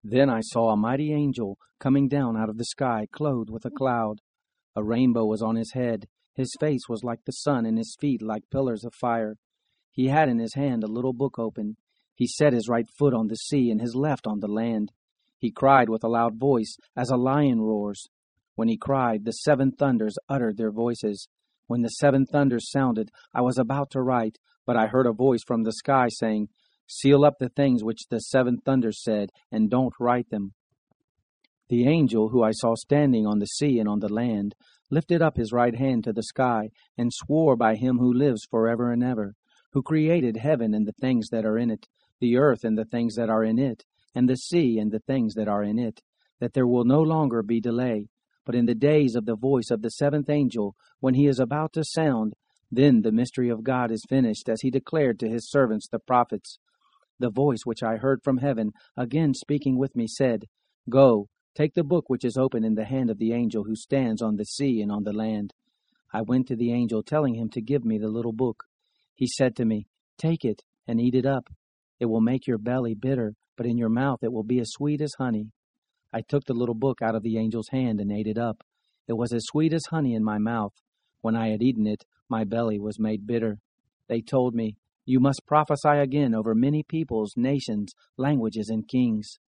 Then I saw a mighty angel coming down out of the sky, clothed with a cloud. A rainbow was on his head. His face was like the sun, and his feet like pillars of fire. He had in his hand a little book open. He set his right foot on the sea and his left on the land. He cried with a loud voice, as a lion roars. When he cried, the seven thunders uttered their voices. When the seven thunders sounded, I was about to write, but I heard a voice from the sky saying, "Seal up the things which the seven thunders said, and don't write them." The angel who I saw standing on the sea and on the land lifted up his right hand to the sky and swore by him who lives forever and ever, who created heaven and the things that are in it, the earth and the things that are in it, and the sea and the things that are in it, that there will no longer be delay. But in the days of the voice of the seventh angel, when he is about to sound, then the mystery of God is finished, as he declared to his servants the prophets. The voice which I heard from heaven, again speaking with me, said, "Go, take the book which is open in the hand of the angel who stands on the sea and on the land." I went to the angel, telling him to give me the little book. He said to me, "Take it and eat it up. It will make your belly bitter, but in your mouth it will be as sweet as honey." I took the little book out of the angel's hand and ate it up. It was as sweet as honey in my mouth. When I had eaten it, my belly was made bitter. They told me, "You must prophesy again over many peoples, nations, languages, and kings."